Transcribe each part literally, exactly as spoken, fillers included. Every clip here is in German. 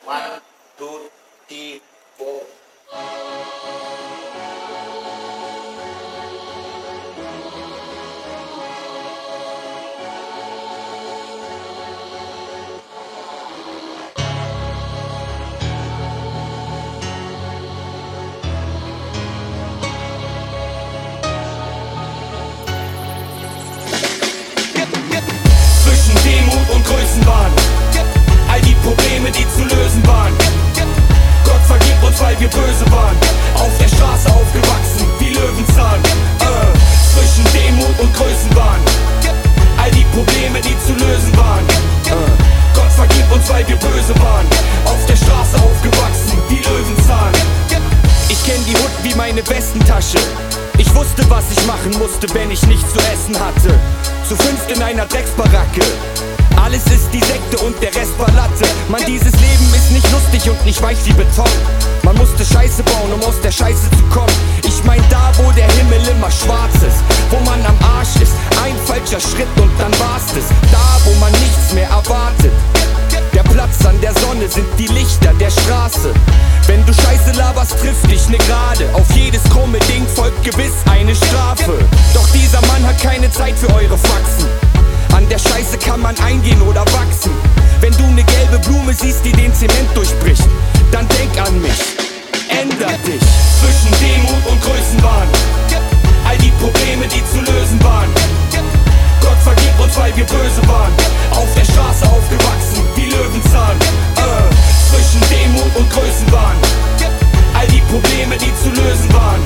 One, two, three, four. Zwischen Demut und Größenwahn, all die Probleme, die zu lösen waren. Gott vergib uns, weil wir böse waren, auf der Straße aufgewachsen wie Löwenzahn. äh, Zwischen Demut und Größenwahn, all die Probleme, die zu lösen waren. äh, Gott vergib uns, weil wir böse waren, auf der Straße aufgewachsen wie Löwenzahn. Ich kenn die Hut wie meine Westentasche. Ich wusste, was ich machen musste, wenn ich nichts zu essen hatte. Zu fünft in einer Drecksbaracke. Alles ist die Sekte und der Rest war Latte. Mann, dieses Leben ist nicht lustig und nicht weich wie Beton. Man musste Scheiße bauen, um aus der Scheiße zu kommen. Ich mein da, wo der Himmel immer schwarz ist, wo man am Arsch ist. Ein falscher Schritt und dann war's es. Da, wo man nichts mehr erwartet. Der Platz an der Sonne sind die Lichter der Straße. Wenn du Scheiße laberst, trifft dich ne Gerade. Auf jedes krumme Ding folgt gewiss eine Strafe. Doch dieser Mann hat keine Zeit für eure Faxen. An der Scheiße kann man eingehen oder wachsen. Wenn du ne gelbe Blume siehst, die den Zement durchbricht, dann denk an mich, änder dich. Zwischen Demut und Größenwahn, all die Probleme, die zu lösen waren. Gott vergib uns, weil wir böse waren, auf der Straße aufgewachsen wie Löwenzahn. äh, Zwischen Demut und Größenwahn, all die Probleme, die zu lösen waren.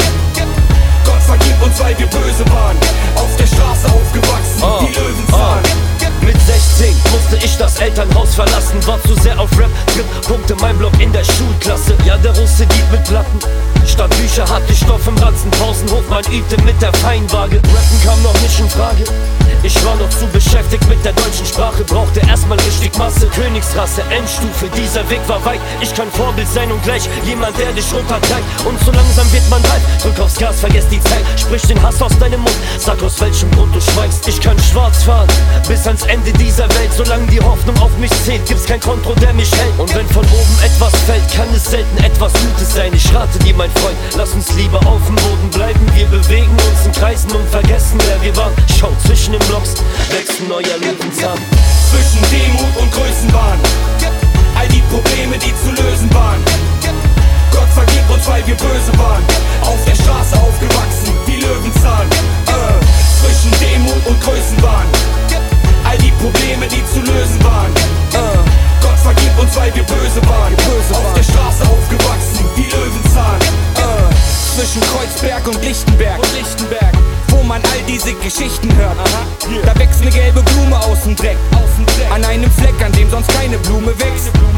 Gott vergib uns, weil wir böse waren, auf der Straße aufgewachsen oh, wie Löwenzahn. oh. Mit sechzehn musste ich das Elternhaus verlassen. War zu sehr auf Rap, Trip, Punkte mein Block in der Schulklasse. Ja, der Russe Dieb mit Platten, statt Bücher hatte ich Stoff im Ranzen. Pausenhof, man übte mit der Feinwaage. Rappen kam noch nicht in Frage, ich war noch zu beschäftigt mit der deutschen Sprache. Brauchte erstmal richtig Masse, Königsrasse, Endstufe, dieser Weg war weit. Ich kann Vorbild sein und gleich jemand, der dich unterteilt. Und so langsam wird man reif, drück aufs Gas, vergesst die Zeit. Sprich den Hass aus deinem Mund, sag aus welchem Grund du schweigst. Ich kann schwarz fahren, bis ans Ende dieser Welt. Solange die Hoffnung auf mich zählt, gibt's kein Kontro, der mich hält. Und wenn von oben etwas fällt, kann es selten etwas Gutes sein. Ich rate dir, mein Freund, lass uns lieber auf dem Boden bleiben. Wir bewegen uns in Kreisen und vergessen, wer wir waren. Schau, zwischen den Blocks wächst ein neuer Löwenzahn. Zwischen Demut und Größenwahn, all die Probleme, die zu lösen waren. Gott vergib uns, weil wir böse waren, auf der Straße aufgewachsen wie Löwenzahn. äh, Zwischen Demut und Größenwahn, all die Probleme, die zu lösen waren. äh, Gott vergib uns, weil wir böse waren, auf der Straße aufgewachsen wie Löwenzahn. äh, Zwischen Kreuzberg und Lichtenberg, und Lichtenberg, wo man all diese Geschichten hört. Da wächst ne gelbe Blume aus dem Dreck, an einem Fleck, an dem sonst keine Blume wächst.